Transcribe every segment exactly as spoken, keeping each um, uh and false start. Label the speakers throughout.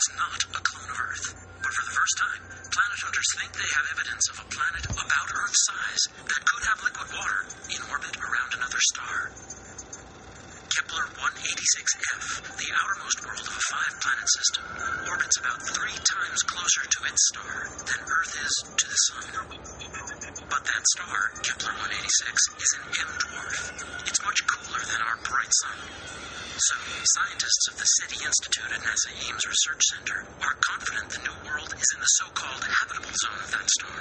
Speaker 1: not a clone of Earth. But for the first time, planet hunters think they have evidence of a planet about Earth's size that could have liquid water in orbit around another star. Kepler one eighty-six f, the outermost world of a five-planet system, orbits about three times closer to its star than Earth is to the Sun. But that star, Kepler one eighty-six, is an M dwarf. It's much cooler than our bright Sun. So, scientists of the SETI Institute at NASA Ames Research Center are confident the new world is in the so-called habitable zone of that star.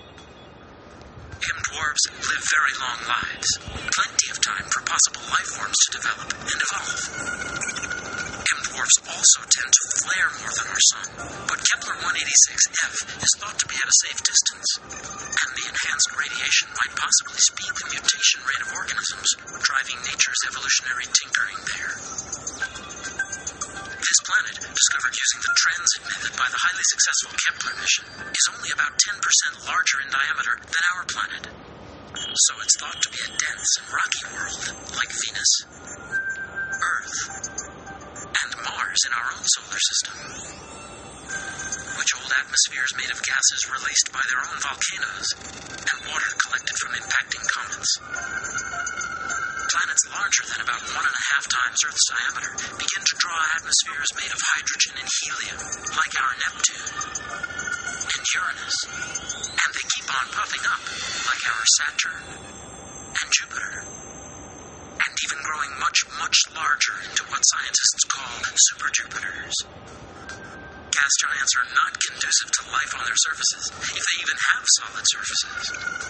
Speaker 1: M dwarfs live very long lives, plenty of time for possible life forms to develop and evolve. M dwarfs also tend to flare more than our Sun, but Kepler one eighty-six f is thought to be at a safe distance, and the enhanced radiation might possibly speed the mutation rate of organisms, driving nature's evolutionary tinkering there. This planet, discovered using the transit method by the highly successful Kepler mission, is only about ten percent larger in diameter than our planet. So it's thought to be a dense and rocky world, like Venus, Earth, and Mars in our own solar system, which hold atmospheres made of gases released by their own volcanoes and water collected from impacting comets. Planets larger than about one and a half times Earth's diameter begin to draw atmospheres made of hydrogen and helium, like our Neptune and Uranus, and they keep on puffing up, like our Saturn and Jupiter, and even growing much, much larger into what scientists call super-Jupiters. Gas giants are not conducive to life on their surfaces, if they even have solid surfaces.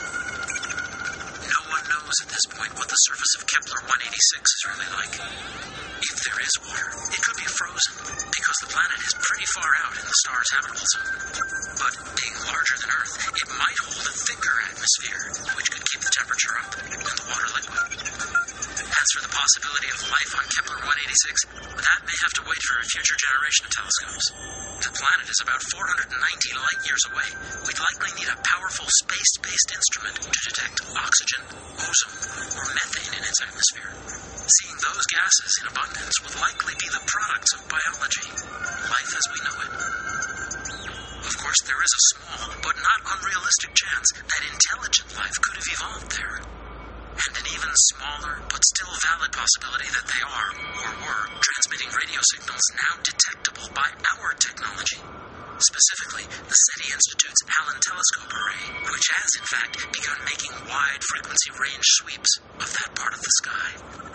Speaker 1: No one knows at this point what the surface of Kepler one eighty-six is really like. If there is water, it could be frozen, because the planet is pretty far out in the star's habitable zone. But being larger than Earth, it might hold a thicker atmosphere, which could keep the temperature up and the water liquid. As for the possibility of life on Kepler one eighty-six, that may have to wait for a future generation of telescopes. The planet is about four hundred ninety light-years away. We'd likely need a powerful space-based instrument to detect oxygen, ozone, or methane in its atmosphere. Seeing those gases in abundance would likely be the products of biology, life as we know it. Of course, there is a small, but not unrealistic chance that intelligent life could have evolved there. And an even smaller, but still valid possibility that they are, or were, transmitting radio signals now detectable by our technology. Specifically, the SETI Institute's Allen Telescope Array, which has, in fact, begun making wide frequency range sweeps of that part of the sky.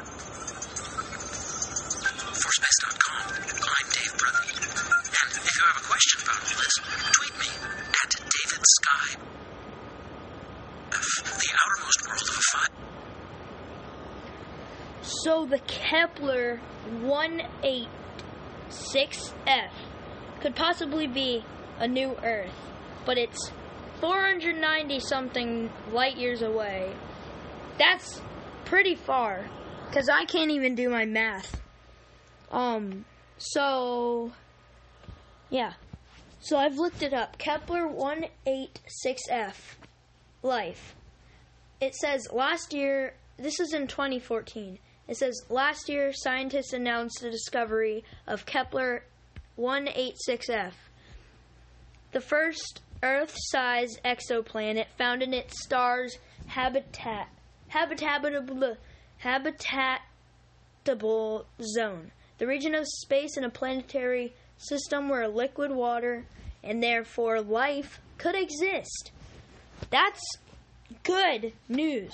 Speaker 1: For Space dot com, I'm Dave Brothy. And if you have a question about all this, tweet me at David Sky, the outermost world of a five.
Speaker 2: So the Kepler one eighty-six f could possibly be a new Earth, but it's four hundred ninety something light years away. That's pretty far, because I can't even do my math. Um, so, yeah. So I've looked it up. Kepler one eighty-six f, life. It says last year, this is in twenty fourteen. It says, last year, scientists announced the discovery of Kepler one eighty-six f, the first Earth-sized exoplanet found in its star's habitat, habitable, habitable zone, the region of space in a planetary system where liquid water and therefore life could exist. That's good news.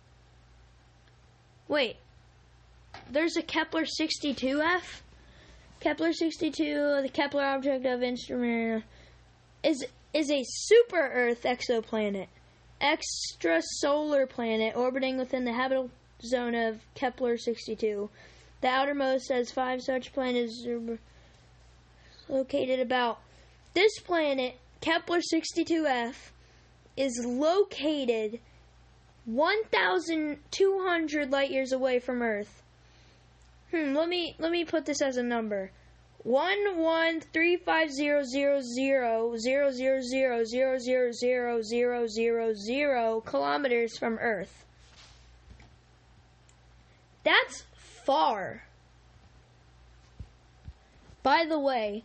Speaker 2: Wait. There's a Kepler sixty-two f? Kepler sixty-two, the Kepler object of instrument, is is a super-Earth exoplanet, extrasolar planet orbiting within the habitable zone of Kepler sixty-two. The outermost has five such planets located about. This planet, Kepler sixty-two f, is located one thousand two hundred light years away from Earth. Hmm, let me let me put this as a number. One one three five zero zero zero zero zero zero zero zero zero zero zero zero kilometers from Earth. That's far. By the way,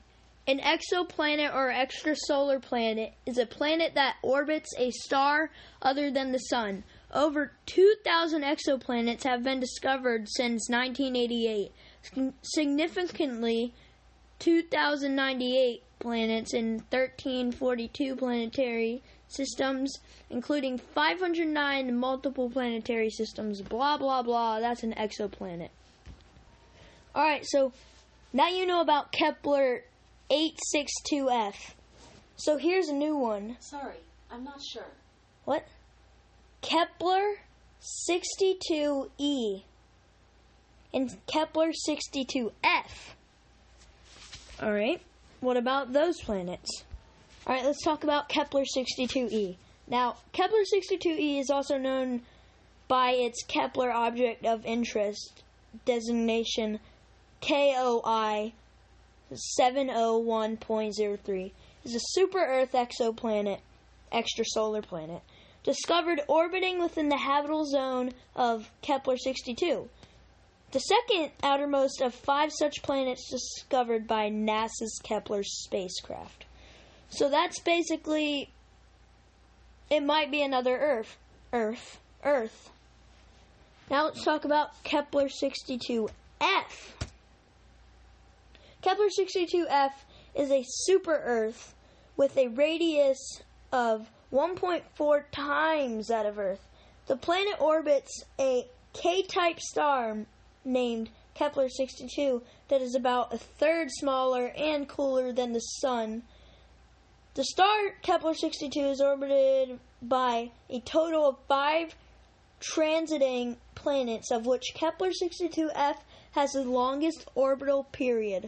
Speaker 2: An exoplanet or extrasolar planet is a planet that orbits a star other than the Sun. Over two thousand exoplanets have been discovered since nineteen eighty-eight. Significantly, two thousand ninety-eight planets in one thousand three hundred forty-two planetary systems, including five hundred nine multiple planetary systems. Blah, blah, blah. That's an exoplanet. Alright, so now you know about Kepler eight sixty-two f. So here's a new one.
Speaker 3: Sorry, I'm not sure.
Speaker 2: What? Kepler sixty-two e and Kepler sixty-two f. Alright, what about those planets? Alright, let's talk about Kepler sixty-two e. Now, Kepler sixty-two e is also known by its Kepler Object of Interest designation K O I seven oh one point oh three. Is a super-Earth exoplanet, extrasolar planet, discovered orbiting within the habitable zone of Kepler sixty-two. The second outermost of five such planets discovered by NASA's Kepler spacecraft. So that's basically, it might be another Earth. Earth. Earth. Now let's talk about Kepler sixty-two f. Kepler sixty-two f is a super-Earth with a radius of one point four times that of Earth. The planet orbits a K-type star named Kepler sixty-two that is about a third smaller and cooler than the Sun. The star Kepler sixty-two is orbited by a total of five transiting planets, of which Kepler sixty-two f has the longest orbital period.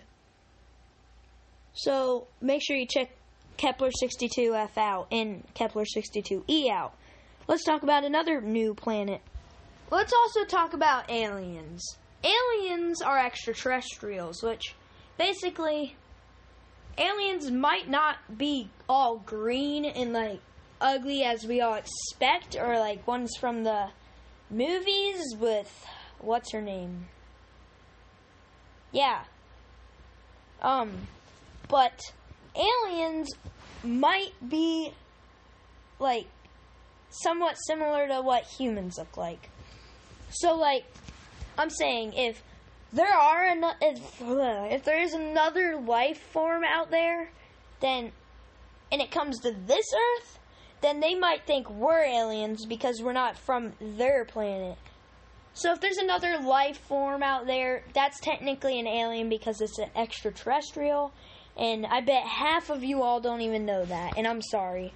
Speaker 2: So make sure you check Kepler sixty-two f out and Kepler sixty-two e out. Let's talk about another new planet. Let's also talk about aliens. Aliens are extraterrestrials, which basically, aliens might not be all green and like ugly as we all expect, or like ones from the movies with what's her name? Yeah. Um, but aliens might be like somewhat similar to what humans look like. So like I'm saying, if there are an, if if there is another life form out there, then and it comes to this Earth, then they might think we're aliens because we're not from their planet. So if there's another life form out there, that's technically an alien because it's an extraterrestrial, and I bet half of you all don't even know that, and I'm sorry.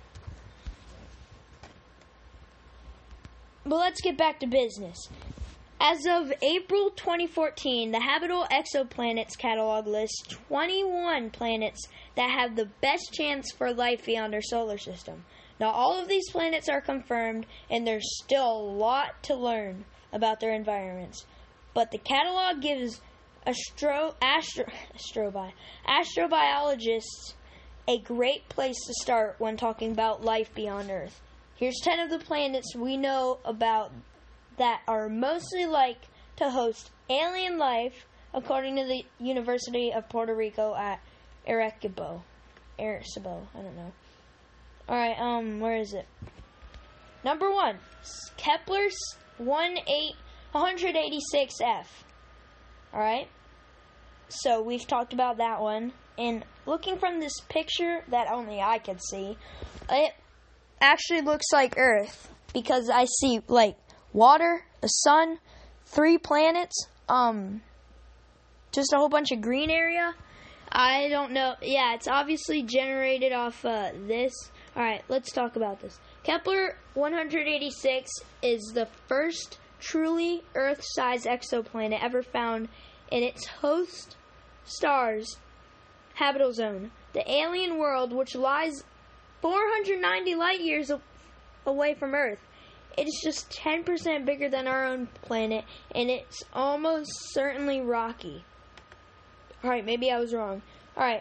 Speaker 2: But let's get back to business. As of April twenty fourteen, the Habitable Exoplanets catalog lists twenty-one planets that have the best chance for life beyond our solar system. Now, all of these planets are confirmed, and there's still a lot to learn about their environments. But the catalog gives astro, astro, astrobi, astrobiologists a great place to start when talking about life beyond Earth. Here's ten of the planets we know about that are mostly like to host alien life, according to the University of Puerto Rico at Arecibo. Arecibo, I don't know. Alright, um, where is it? Number one, Kepler one eighty-six f. Alright, so we've talked about that one. And looking from this picture that only I can see, it actually looks like Earth, because I see, like, water, a sun, three planets, um, just a whole bunch of green area. I don't know. Yeah, it's obviously generated off uh, this. Alright, let's talk about this. Kepler one eighty-six is the first truly Earth-sized exoplanet ever found in its host star's habitable zone. The alien world, which lies four hundred ninety light years away from Earth. It is just ten percent bigger than our own planet, and it's almost certainly rocky. Alright, maybe I was wrong. Alright.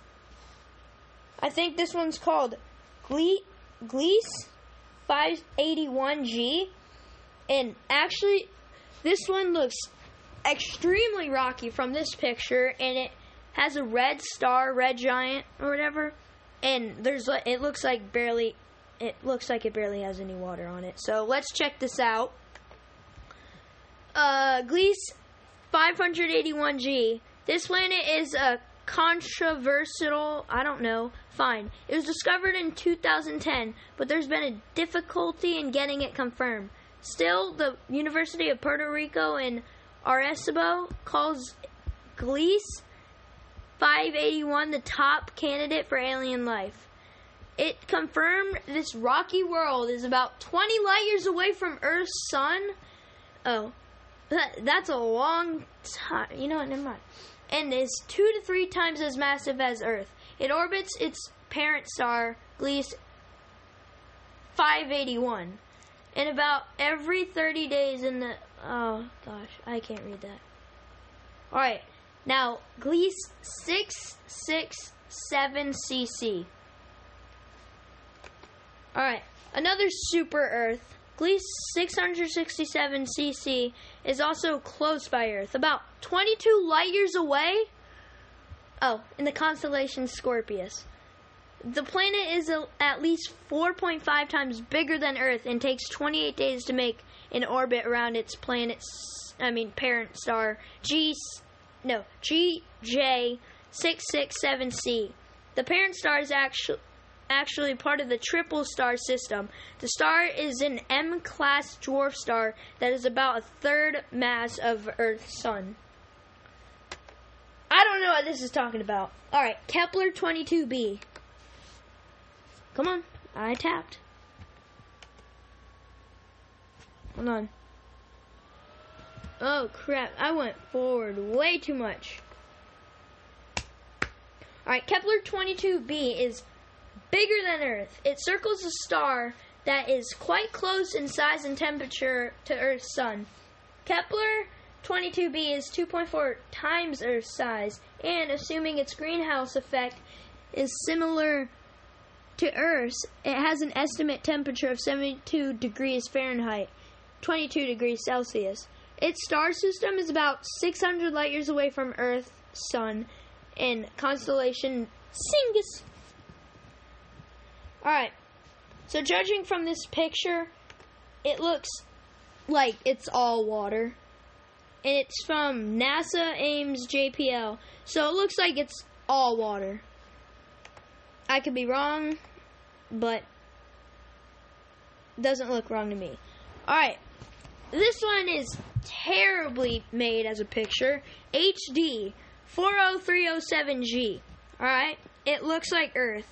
Speaker 2: I think this one's called Gle- Gliese five eighty-one g. And actually, this one looks extremely rocky from this picture, and it has a red star, red giant, or whatever, and there's it looks like barely, it looks like it barely has any water on it. So let's check this out. Uh, Gliese five eighty-one G. This planet is a controversial, I don't know, find. It was discovered in two thousand ten, but there's been a difficulty in getting it confirmed. Still, the University of Puerto Rico in Arecibo calls Gliese five eighty-one the top candidate for alien life. It confirmed this rocky world is about twenty light years away from Earth's sun. Oh, that, that's a long time. You know what? Never mind. And is two to three times as massive as Earth. It orbits its parent star, Gliese five eighty-one. And about every thirty days in the... Oh, gosh. I can't read that. Alright. Now, Gliese six six seven C C. Alright. Another super Earth. Gliese six sixty-seven C C is also close by Earth, about twenty-two light years away. Oh, in the constellation Scorpius. The planet is a, at least four point five times bigger than Earth and takes twenty-eight days to make an orbit around its planet's, I mean, parent star, G, no, G J six six seven C. The parent star is actually actually part of the triple star system. The star is an M-class dwarf star that is about a third mass of Earth's sun. I don't know what this is talking about. Alright, Kepler twenty-two b. Come on, I tapped. Hold on. Oh crap, I went forward way too much. Alright, Kepler twenty-two b is bigger than Earth. It circles a star that is quite close in size and temperature to Earth's sun. Kepler twenty-two b is two point four times Earth's size, and assuming its greenhouse effect is similar to Earth's, it has an estimate temperature of seventy-two degrees Fahrenheit, twenty-two degrees Celsius. Its star system is about six hundred light years away from Earth's sun in constellation Cygnus. Alright, so judging from this picture, it looks like it's all water. And it's from NASA Ames J P L, so it looks like it's all water. I could be wrong, but it doesn't look wrong to me. Alright, this one is terribly made as a picture. H D four oh three oh seven G. Alright, it looks like Earth.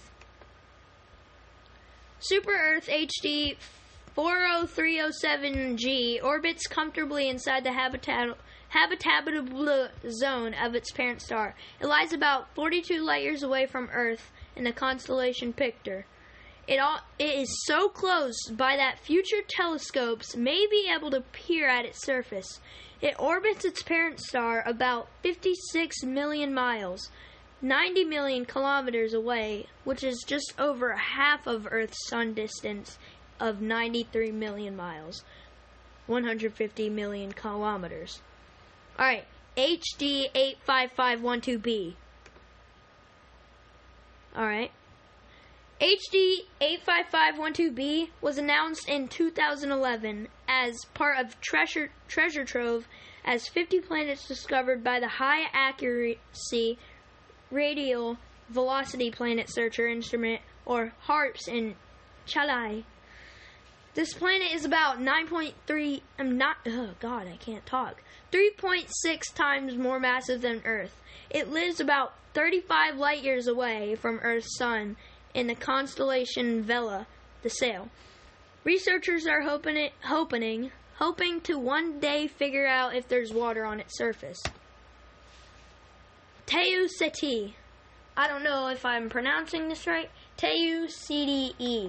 Speaker 2: Super Earth H D four oh three oh seven G orbits comfortably inside the habitat, habitable zone of its parent star. It lies about forty-two light years away from Earth in the constellation Pictor. It, all, it is so close by that future telescopes may be able to peer at its surface. It orbits its parent star about fifty-six million miles, ninety million kilometers away, which is just over half of Earth's sun distance of ninety-three million miles, one hundred fifty million kilometers. Alright, H D eight five five one two b. Alright. H D eight five five one two b was announced in two thousand eleven as part of Treasure, treasure Trove as fifty planets discovered by the High Accuracy Radial Velocity Planet Searcher Instrument, or HARPS in Chile. This planet is about nine point three, I'm not, oh god, I can't talk, three point six times more massive than Earth. It lives about thirty-five light years away from Earth's sun in the constellation Vela, the Sail. Researchers are hoping, it, hoping, hoping to one day figure out if there's water on its surface. Tau Ceti. I don't know if I'm pronouncing this right. Tau Ceti.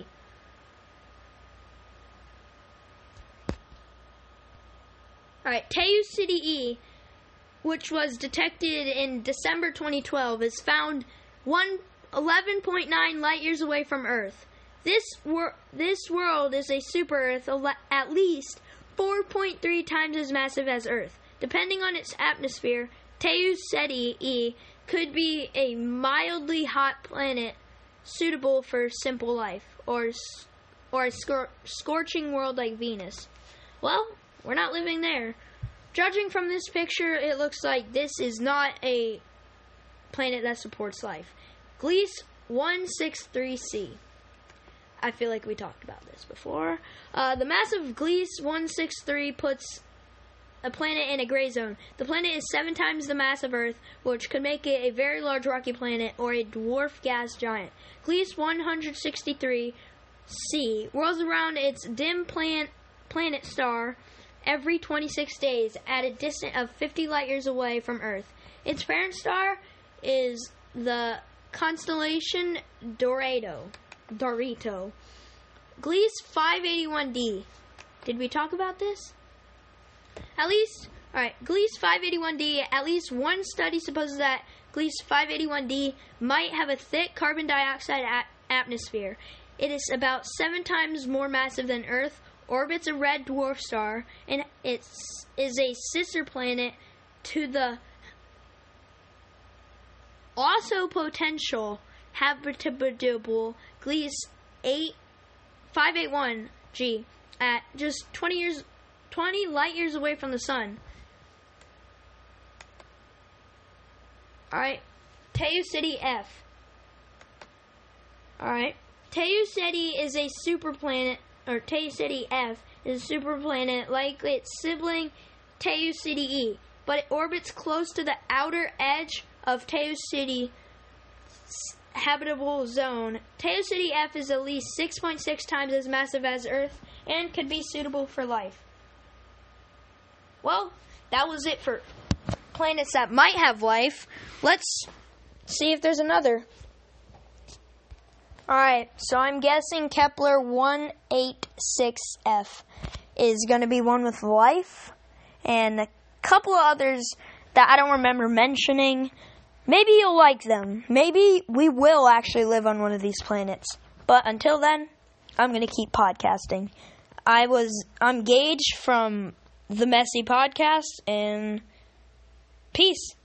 Speaker 2: Alright, Tau Ceti, which was detected in December twenty twelve, is found eleven point nine light years away from Earth. This, wor- this world is a super Earth at least four point three times as massive as Earth. Depending on its atmosphere, Tau Ceti could be a mildly hot planet suitable for simple life, or or a scor- scorching world like Venus. Well, we're not living there. Judging from this picture, it looks like this is not a planet that supports life. Gliese one sixty-three c. I feel like we talked about this before. Uh, the mass of Gliese one sixty-three puts a planet in a gray zone. The planet is seven times the mass of Earth, which could make it a very large rocky planet or a dwarf gas giant. Gliese one sixty-three c whirls around its dim plan- planet star every twenty-six days at a distance of fifty light years away from Earth. Its parent star is the constellation Dorado. Dorito. Gliese five eighty-one d. Did we talk about this? At least, alright, Gliese five eighty-one d, at least one study supposes that Gliese five eighty-one d might have a thick carbon dioxide a- atmosphere. It is about seven times more massive than Earth, orbits a red dwarf star, and it is a sister planet to the also potential habitable Gliese five eighty-one g at just twenty years, twenty light years away from the sun. Alright, Tau Ceti F. Alright, Tau Ceti is a superplanet, or Tau Ceti F is a superplanet like its sibling Tau Ceti E, but it orbits close to the outer edge of Tau Ceti habitable zone. Tau Ceti F is at least six point six times as massive as Earth and could be suitable for life. Well, that was it for planets that might have life. Let's see if there's another. Alright, so I'm guessing Kepler one eighty-six f is going to be one with life, and a couple of others that I don't remember mentioning. Maybe you'll like them. Maybe we will actually live on one of these planets. But until then, I'm going to keep podcasting. I was, I'm Gage from The Messy Podcast, and peace.